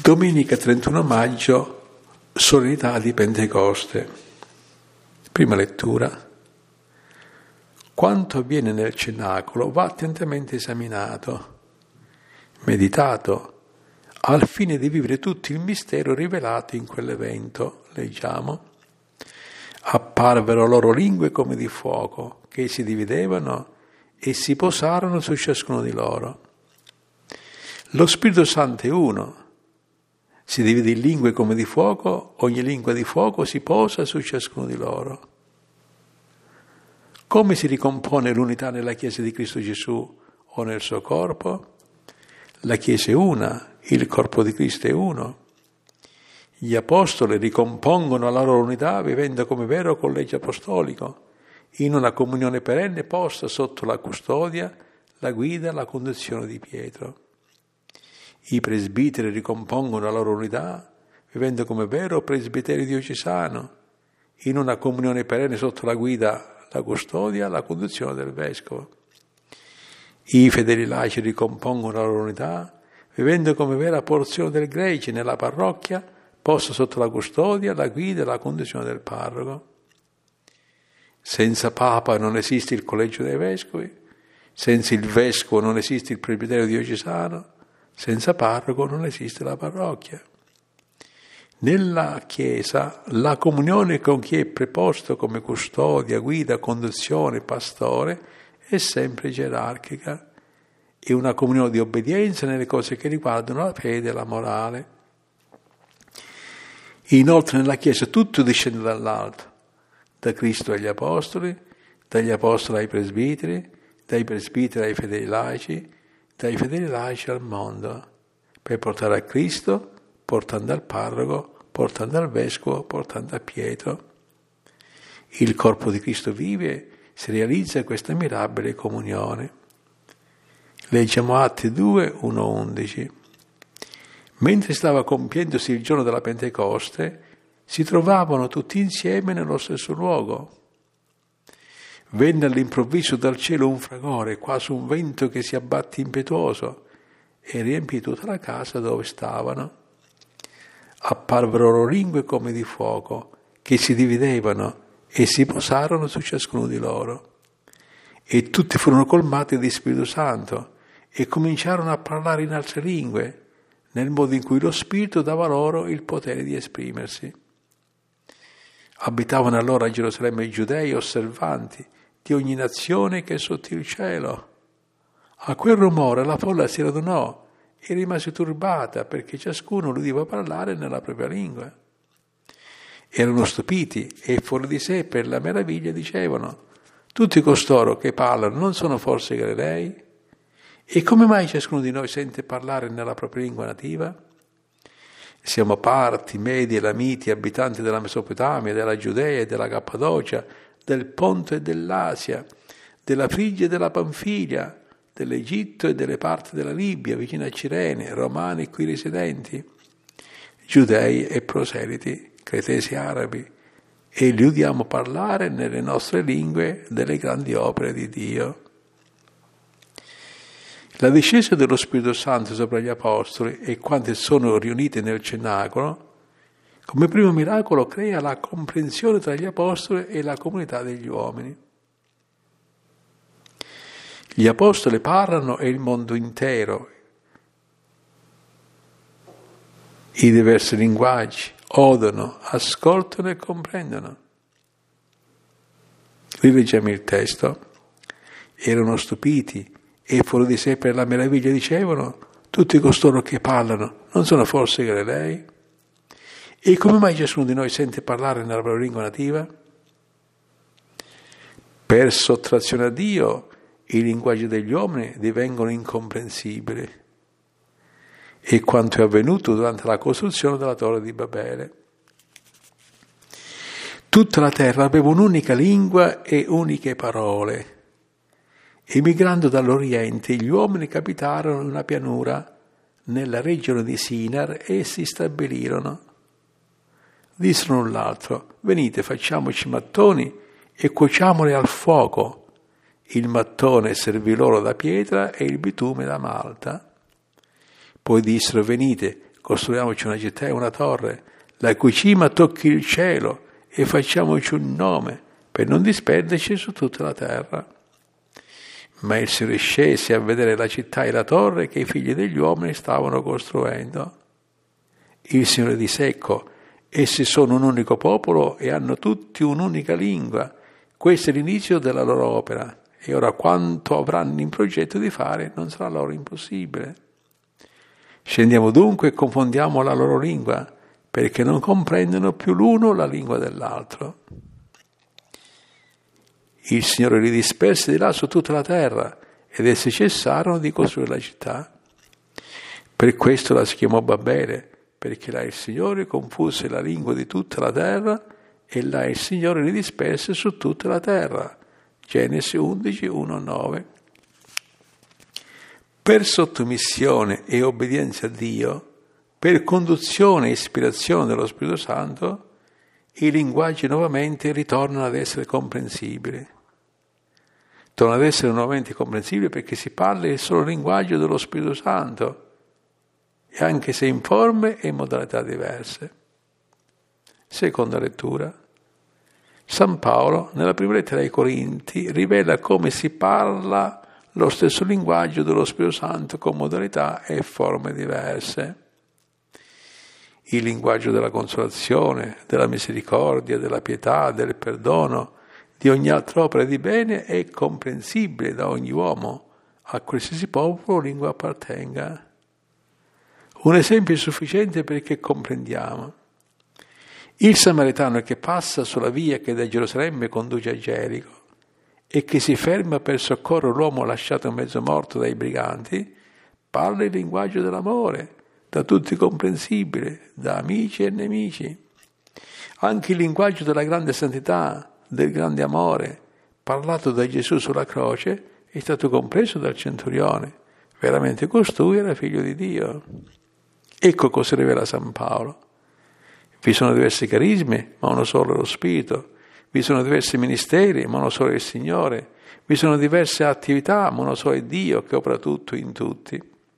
Domenica 31 maggio, solennità di Pentecoste. Prima lettura. Quanto avviene nel cenacolo va attentamente esaminato, meditato, al fine di vivere tutto il mistero rivelato in quell'evento. Leggiamo. Apparvero loro lingue come di fuoco, che si dividevano e si posarono su ciascuno di loro. Lo Spirito Santo è uno. Si divide in lingue come di fuoco, ogni lingua di fuoco si posa su ciascuno di loro. Come si ricompone l'unità nella Chiesa di Cristo Gesù o nel suo corpo? La Chiesa è una, il corpo di Cristo è uno. Gli Apostoli ricompongono la loro unità vivendo come vero collegio apostolico, in una comunione perenne posta sotto la custodia, la guida, la conduzione di Pietro. I presbiteri ricompongono la loro unità vivendo come vero presbiterio diocesano, in una comunione perenne sotto la guida, la custodia, la conduzione del vescovo. I fedeli laici ricompongono la loro unità vivendo come vera porzione del gregge nella parrocchia, posta sotto la custodia, la guida e la conduzione del parroco. Senza Papa non esiste il collegio dei vescovi, senza il vescovo non esiste il presbiterio diocesano, senza parroco non esiste la parrocchia. Nella Chiesa la comunione con chi è preposto come custodia, guida, conduzione, pastore è sempre gerarchica. È una comunione di obbedienza nelle cose che riguardano la fede e la morale. Inoltre nella Chiesa tutto discende dall'alto, da Cristo agli Apostoli, dagli Apostoli ai presbiteri, dai presbiteri ai fedeli laici, dai fedeli laici al mondo, per portare a Cristo, portando al parroco, portando al vescovo, portando a Pietro. Il corpo di Cristo vive, si realizza questa mirabile comunione. Leggiamo Atti 2, 1-11. Mentre stava compiendosi il giorno della Pentecoste, si trovavano tutti insieme nello stesso luogo. Venne all'improvviso dal cielo un fragore, quasi un vento che si abbatte impetuoso, e riempì tutta la casa dove stavano. Apparvero loro lingue come di fuoco, che si dividevano e si posarono su ciascuno di loro. E tutti furono colmati di Spirito Santo e cominciarono a parlare in altre lingue, nel modo in cui lo Spirito dava loro il potere di esprimersi. Abitavano allora a Gerusalemme i giudei osservanti di ogni nazione che è sotto il cielo. A quel rumore la folla si radunò e rimase turbata perché ciascuno udiva parlare nella propria lingua. Erano stupiti e fuori di sé per la meraviglia dicevano: tutti costoro che parlano non sono forse Galilei? E come mai ciascuno di noi sente parlare nella propria lingua nativa? Siamo parti, medi, elamiti, abitanti della Mesopotamia, della Giudea e della Cappadocia, del Ponto e dell'Asia, della Frigia e della Panfilia, dell'Egitto e delle parti della Libia, vicino a Cirene, romani qui residenti, giudei e proseliti, cretesi arabi, e li udiamo parlare nelle nostre lingue delle grandi opere di Dio. La discesa dello Spirito Santo sopra gli Apostoli e quanti sono riuniti nel cenacolo, come primo miracolo crea la comprensione tra gli Apostoli e la comunità degli uomini. Gli Apostoli parlano e il mondo intero, i diversi linguaggi, odono, ascoltano e comprendono. Rileggiamo il testo. Erano stupiti e fuori di sé per la meraviglia dicevano: tutti costoro che parlano non sono forse Galilei? E come mai ciascuno di noi sente parlare nella propria lingua nativa? Per sottrazione a Dio i linguaggi degli uomini divengono incomprensibili. E quanto è avvenuto durante la costruzione della Torre di Babele. Tutta la terra aveva un'unica lingua e uniche parole. Emigrando dall'Oriente, gli uomini capitarono in una pianura nella regione di Sinar e si stabilirono. Dissero l'un l'altro: venite, facciamoci mattoni e cuociamoli al fuoco. Il mattone servì loro da pietra e il bitume da malta. Poi dissero: venite, costruiamoci una città e una torre, la cui cima tocchi il cielo, e facciamoci un nome, per non disperderci su tutta la terra. Ma il Signore scese a vedere la città e la torre che i figli degli uomini stavano costruendo. Il Signore disse: ecco, essi sono un unico popolo e hanno tutti un'unica lingua. Questo è l'inizio della loro opera, e ora quanto avranno in progetto di fare non sarà loro impossibile. Scendiamo dunque e confondiamo la loro lingua, perché non comprendono più l'uno la lingua dell'altro. Il Signore li disperse di là su tutta la terra, ed essi cessarono di costruire la città. Per questo la si chiamò Babele, perché là il Signore confuse la lingua di tutta la terra, e là il Signore li disperse su tutta la terra. Genesi 11, 1-9. Per sottomissione e obbedienza a Dio, per conduzione e ispirazione dello Spirito Santo, i linguaggi nuovamente ritornano ad essere comprensibili. Tornano ad essere nuovamente comprensibili perché si parla il solo linguaggio dello Spirito Santo, e anche se in forme e in modalità diverse. Seconda lettura. San Paolo, nella prima lettera ai Corinti, rivela come si parla lo stesso linguaggio dello Spirito Santo con modalità e forme diverse. Il linguaggio della consolazione, della misericordia, della pietà, del perdono, di ogni altra opera di bene è comprensibile da ogni uomo, a qualsiasi popolo o lingua appartenga. Un esempio è sufficiente perché comprendiamo. Il samaritano che passa sulla via che da Gerusalemme conduce a Gerico e che si ferma per soccorrere l'uomo lasciato mezzo morto dai briganti, parla il linguaggio dell'amore, da tutti comprensibile, da amici e nemici. Anche il linguaggio della grande santità, del grande amore, parlato da Gesù sulla croce, è stato compreso dal centurione. Veramente costui era figlio di Dio. Ecco cosa rivela San Paolo. Vi sono diversi carismi, ma uno solo è lo Spirito. Vi sono diversi ministeri, ma uno solo è il Signore. Vi sono diverse attività, ma uno solo è Dio che opera tutto in tutti.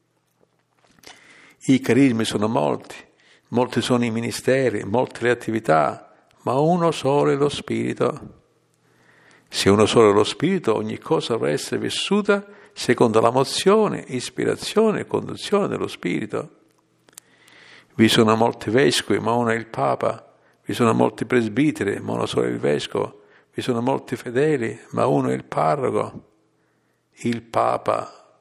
I carismi sono molti sono i ministeri, molte le attività, ma uno solo è lo Spirito. Se uno solo è lo Spirito, ogni cosa dovrà essere vissuta secondo la mozione, ispirazione e conduzione dello Spirito. Vi sono molti vescovi, ma uno è il Papa. Vi sono molti presbiteri, ma uno solo è il vescovo. Vi sono molti fedeli, ma uno è il parroco. Il Papa.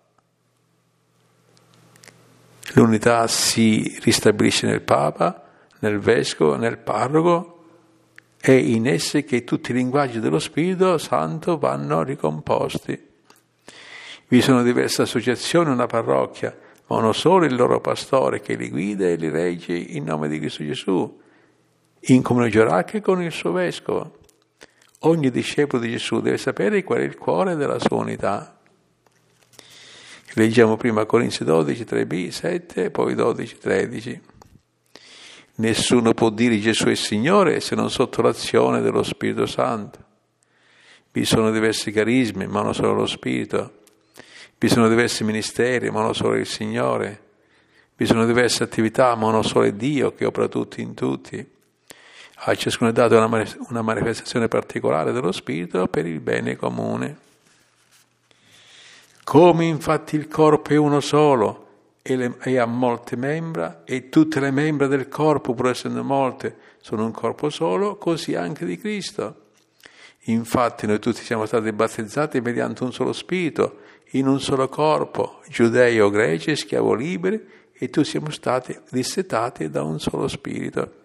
L'unità si ristabilisce nel Papa, nel vescovo, nel parroco, e in esse che tutti i linguaggi dello Spirito Santo vanno ricomposti. Vi sono diverse associazioni, una parrocchia, ma uno solo il loro pastore che li guida e li regge in nome di Cristo Gesù, in comunione gerarchica con il suo vescovo. Ogni discepolo di Gesù deve sapere qual è il cuore della sua unità. Leggiamo prima Corinzi 12, 3b, 7, poi 12, 13. Nessuno può dire Gesù è Signore se non sotto l'azione dello Spirito Santo. Vi sono diversi carismi, ma uno solo lo Spirito. Vi sono diversi ministeri, ma uno solo è il Signore. Vi sono diverse attività, ma uno solo è Dio che opera tutto in tutti. A ciascuno è data una manifestazione particolare dello Spirito per il bene comune. Come infatti il corpo è uno solo e ha molte membra, e tutte le membra del corpo, pur essendo molte, sono un corpo solo, così anche di Cristo. Infatti noi tutti siamo stati battezzati mediante un solo Spirito, in un solo corpo, giudei o greci, schiavo liberi, e tutti siamo stati dissetati da un solo Spirito.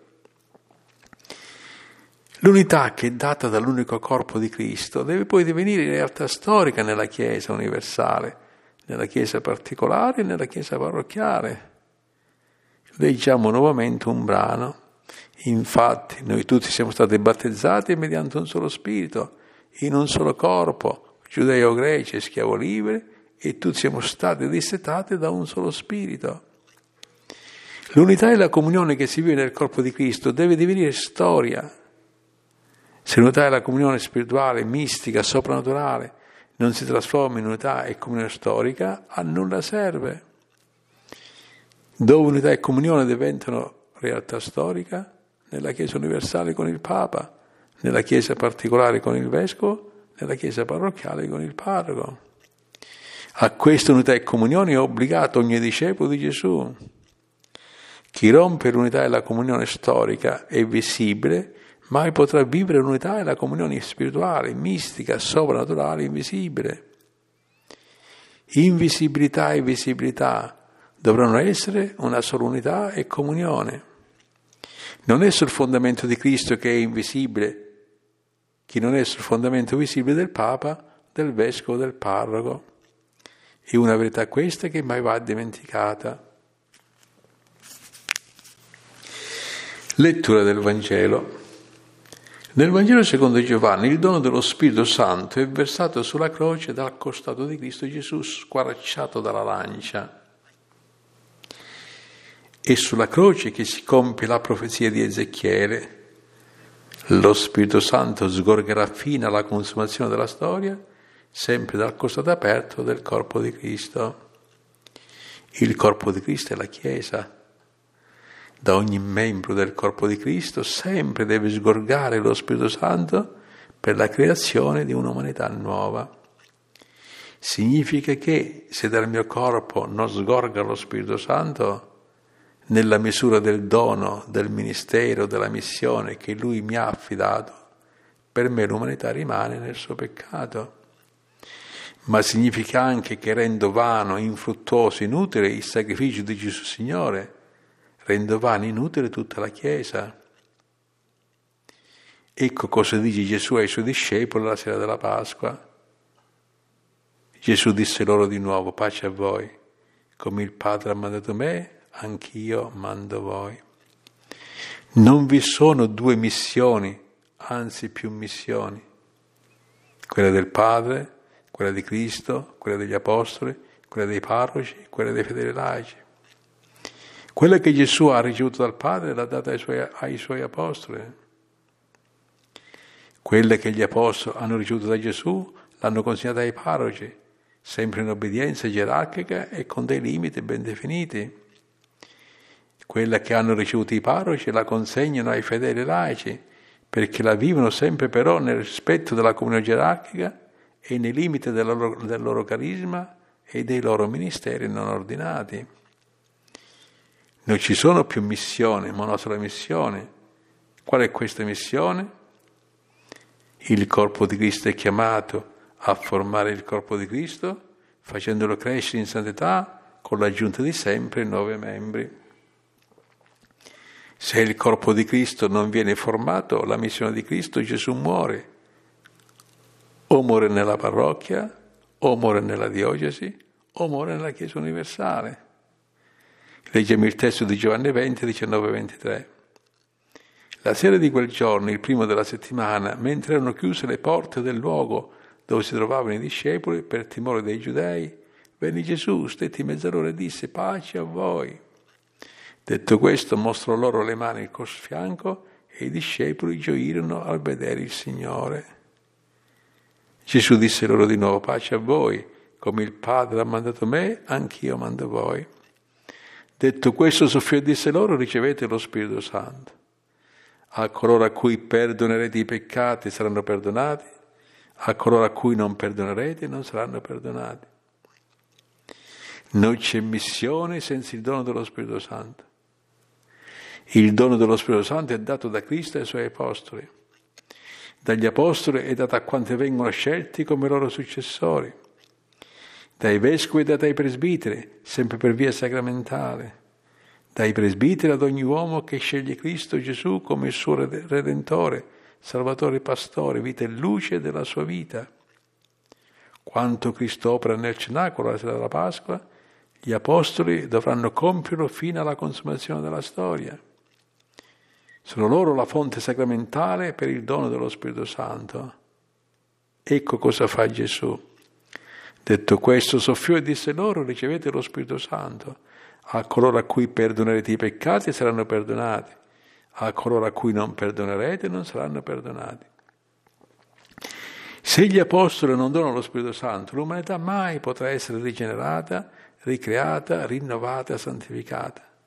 L'unità che è data dall'unico corpo di Cristo deve poi divenire realtà storica nella Chiesa universale, nella Chiesa particolare e nella Chiesa parrocchiale. Leggiamo nuovamente un brano. Infatti noi tutti siamo stati battezzati mediante un solo Spirito, in un solo corpo, giudei o greci, schiavo liberi, e tutti siamo stati dissetati da un solo Spirito. L'unità e la comunione che si vive nel corpo di Cristo deve divenire storia. Se l'unità e la comunione spirituale, mistica, soprannaturale non si trasforma in unità e comunione storica, a nulla serve. dove unità e comunione diventano realtà storica, nella Chiesa universale con il Papa, nella Chiesa particolare con il Vescovo, nella Chiesa parrocchiale con il Parroco. A questa unità e comunione è obbligato ogni discepolo di Gesù. Chi rompe l'unità e la comunione storica e visibile mai potrà vivere l'unità e la comunione spirituale, mistica, soprannaturale, invisibile. Invisibilità e visibilità dovranno essere una sola unità e comunione. Non è sul fondamento di Cristo che è invisibile, chi non è sul fondamento visibile del Papa, del Vescovo, del Parroco. È una verità questa che mai va dimenticata. Lettura del Vangelo. Nel Vangelo secondo Giovanni il dono dello Spirito Santo è versato sulla croce dal costato di Cristo Gesù squarciato dalla lancia. È sulla croce che si compie la profezia di Ezechiele. Lo Spirito Santo sgorgerà fino alla consumazione della storia, sempre dal costato aperto del corpo di Cristo. Il corpo di Cristo è la Chiesa. Da ogni membro del corpo di Cristo sempre deve sgorgare lo Spirito Santo per la creazione di un'umanità nuova. Significa che se dal mio corpo non sgorga lo Spirito Santo, nella misura del dono, del ministero, della missione che Lui mi ha affidato, per me l'umanità rimane nel suo peccato. Ma significa anche che rendo vano, infruttuoso, inutile il sacrificio di Gesù Signore, rendo vano, inutile tutta la Chiesa. Ecco cosa dice Gesù ai Suoi discepoli la sera della Pasqua. Gesù disse loro di nuovo: pace a voi, come il Padre ha mandato me, anch'io mando voi. Non vi sono due missioni, anzi più missioni. Quella del Padre, quella di Cristo, quella degli Apostoli, quella dei parroci, quella dei fedeli laici. Quella che Gesù ha ricevuto dal Padre l'ha data ai Suoi Apostoli. Quelle che gli Apostoli hanno ricevuto da Gesù l'hanno consegnata ai parroci, sempre in obbedienza gerarchica e con dei limiti ben definiti. Quella che hanno ricevuto i parroci la consegnano ai fedeli laici, perché la vivono sempre però nel rispetto della comunione gerarchica e nei limiti del loro carisma e dei loro ministeri non ordinati. Non ci sono più missioni, ma una sola missione. Qual è questa missione? Il corpo di Cristo è chiamato a formare il corpo di Cristo, facendolo crescere in santità con l'aggiunta di sempre nuovi membri. Se il corpo di Cristo non viene formato, la missione di Cristo, Gesù muore. O muore nella parrocchia, o muore nella diocesi, o muore nella Chiesa universale. Leggiamo il testo di Giovanni 20, 19-23. La sera di quel giorno, il primo della settimana, mentre erano chiuse le porte del luogo dove si trovavano i discepoli, per timore dei giudei, venne Gesù, stetti mezz'ora e disse: pace a voi. Detto questo, mostrò loro le mani e il fianco, e i discepoli gioirono al vedere il Signore. Gesù disse loro di nuovo: pace a voi, come il Padre ha mandato me, anch'io mando voi. Detto questo, soffiò e disse loro: ricevete lo Spirito Santo. A coloro a cui perdonerete i peccati saranno perdonati, a coloro a cui non perdonerete non saranno perdonati. Non c'è missione senza il dono dello Spirito Santo. Il dono dello Spirito Santo è dato da Cristo ai Suoi Apostoli. Dagli Apostoli è dato a quanti vengono scelti come loro successori. Dai Vescovi è dato ai presbiteri, sempre per via sacramentale. Dai presbiteri ad ogni uomo che sceglie Cristo Gesù come il suo Redentore, Salvatore e Pastore, vita e luce della sua vita. Quanto Cristo opera nel cenacolo la sera della Pasqua, gli Apostoli dovranno compierlo fino alla consumazione della storia. Sono loro la fonte sacramentale per il dono dello Spirito Santo. Ecco cosa fa Gesù. Detto questo, soffiò e disse loro: ricevete lo Spirito Santo. A coloro a cui perdonerete i peccati saranno perdonati, a coloro a cui non perdonerete non saranno perdonati. Se gli Apostoli non donano lo Spirito Santo, l'umanità mai potrà essere rigenerata, ricreata, rinnovata, santificata.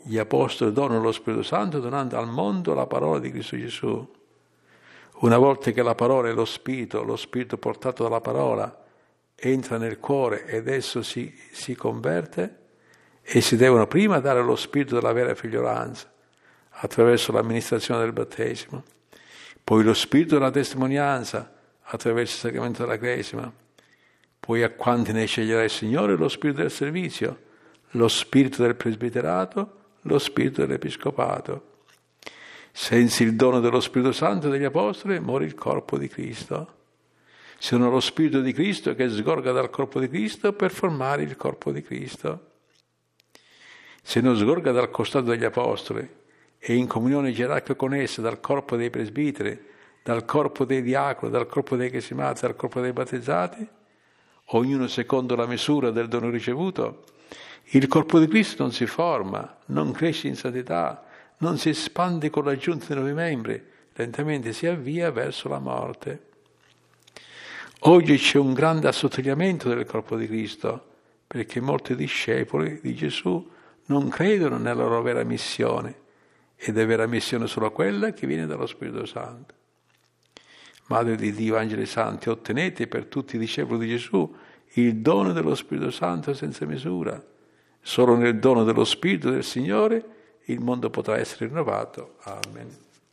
Gli apostoli donano lo Spirito Santo donando al mondo la parola di Cristo Gesù. Una volta che la parola è lo Spirito portato dalla parola, entra nel cuore ed esso si converte, e si devono prima dare lo Spirito della vera figliolanza, attraverso l'amministrazione del battesimo, poi lo Spirito della testimonianza, attraverso il sacramento della Cresima, poi a quanti ne sceglierà il Signore lo Spirito del servizio, lo Spirito del presbiterato, lo Spirito dell'Episcopato. Senza il dono dello Spirito Santo degli Apostoli muore il corpo di Cristo. Sono lo Spirito di Cristo che sgorga dal corpo di Cristo per formare il corpo di Cristo. Se non sgorga dal costato degli Apostoli e in comunione gerarchica con essa dal corpo dei presbiteri, dal corpo dei diaconi, dal corpo dei chesimati, dal corpo dei battezzati, ognuno secondo la misura del dono ricevuto, il corpo di Cristo non si forma, non cresce in santità, non si espande con l'aggiunta di nuovi membri, lentamente si avvia verso la morte. Oggi c'è un grande assottigliamento del corpo di Cristo, perché molti discepoli di Gesù non credono nella loro vera missione, ed è vera missione solo quella che viene dallo Spirito Santo. Madre di Dio, angeli santi, ottenete per tutti i discepoli di Gesù il dono dello Spirito Santo senza misura. Solo nel dono dello Spirito del Signore il mondo potrà essere rinnovato. Amen.